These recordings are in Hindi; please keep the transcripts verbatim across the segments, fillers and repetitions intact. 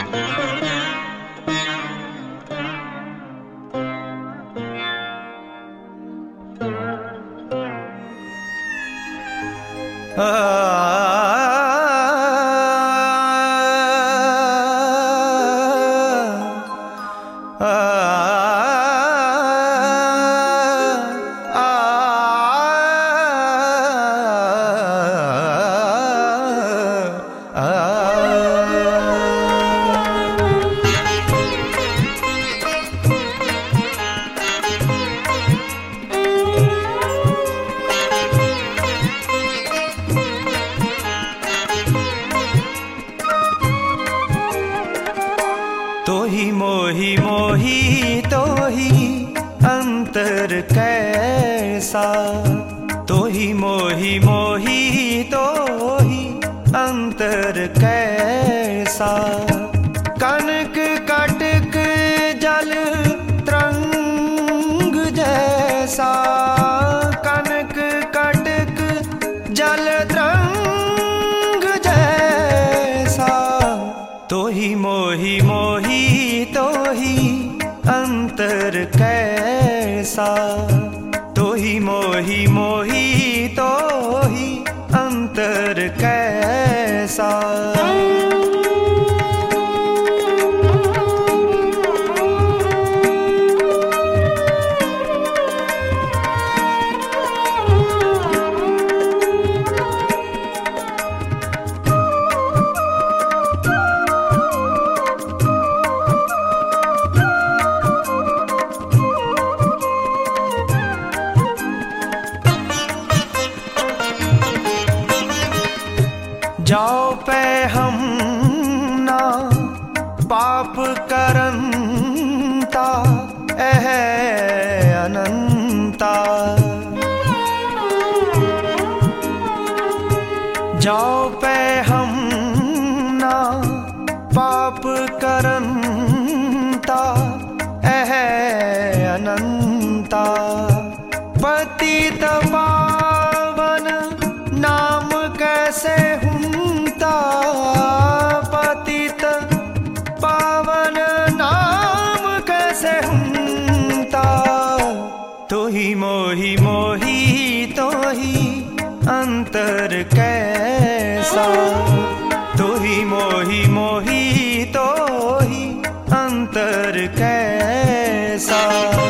तोही मोही मोही तोही अंतर कैसा, तोही मोही मोही तोही अंतर कैसा। कनक कटक जल तरंग जैसा, कनक कटक जल तरंग जैसा। तोही मोही मोही तोही अंतर कैसा, तोही मोही मोही तोही अंतर कैसा। जाओ पे हम ना पाप करंता एह अनंता। जाओ पे हम ना पाप करंता एह अनंता। पतित पावन नाम कैसे हुंता, पतित पावन नाम कैसे हुंता। तोही मोही मोही तोही अंतर कैसा, तोही मोही मोही तोही अंतर कैसा।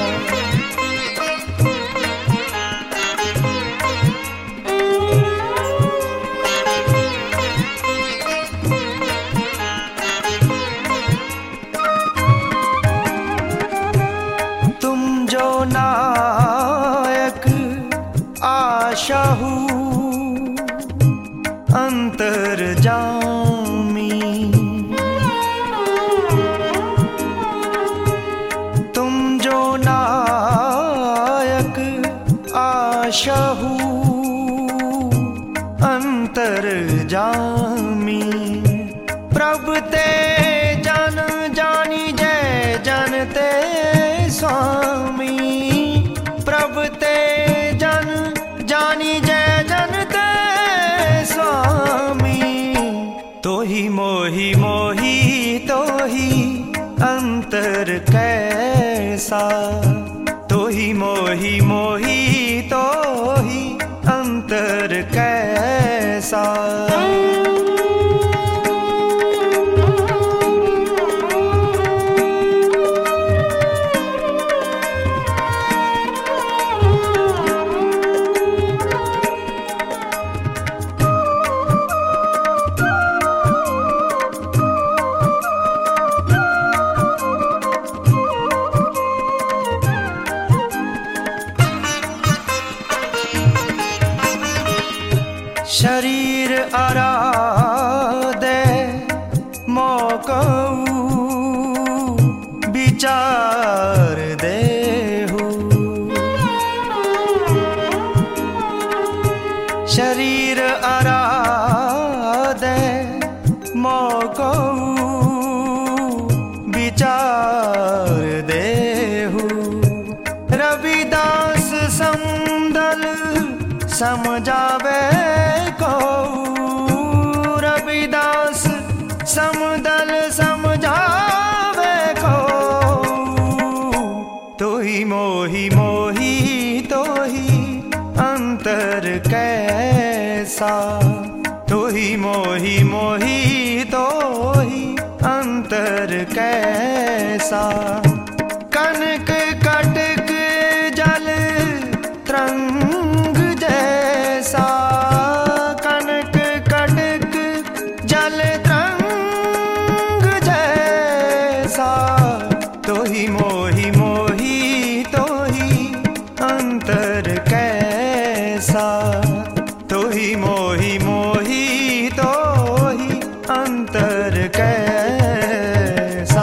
नायक आशाहू अंतर जामी, तुम जो नायक आशाहू अंतर जामी। प्रभु ते जन जानी जय जनते स्वामी, प्रभु ते जन जानी जय जनते स्वामी। तोही मोही मोही तोही अंतर कैसा, तोही मोही मोही तोही अंतर कैसा। शरीर आराधे मोकऊ विचार देहु, शरीर आराधे मोकऊ विचार देहु। रविदास समदल समझावे को, रविदास समदल समझा मोही मोही तो ही अंतर कैसा, तो ही मोही मोही तो ही अंतर कैसा। कनक कटक जल तरंग जैसा, कनक कटक जल तरंग जैसा। तो ही मोही मोही तो ही अंतर कैसा, तो ही मोही मोही तो ही अंतर कैसा।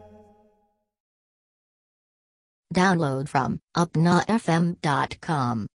Download from upna f m dot com.